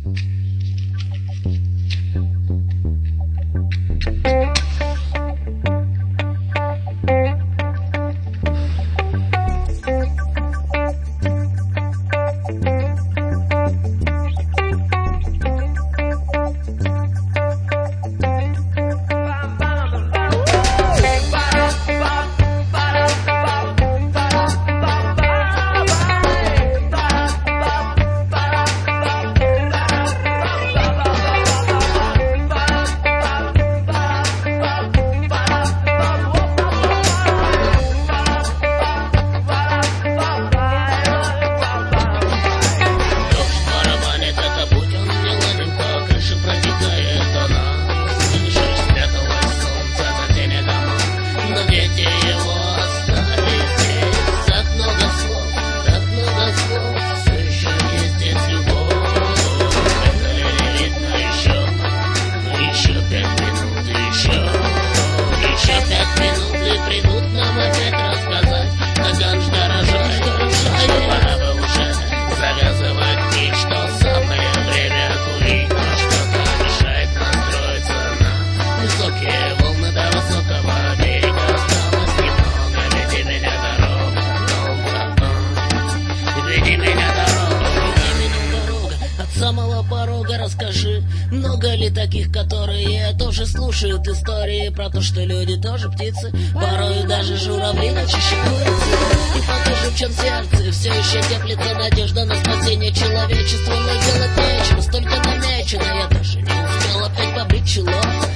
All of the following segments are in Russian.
Расскажи, много ли таких, которые тоже слушают истории про то, что люди тоже птицы, порою даже журавли начище курицы. И покажи, в чем сердце все еще теплится надежда на спасение человечества, но делать нечего, столько намечено, я даже не успел опять побрить чело.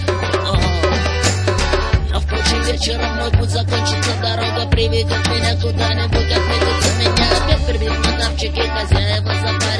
А впрочем, вечером мой путь закончится, дорога приведет меня куда-нибудь, отметится меня опять прибит на тавчики, хозяева забавят.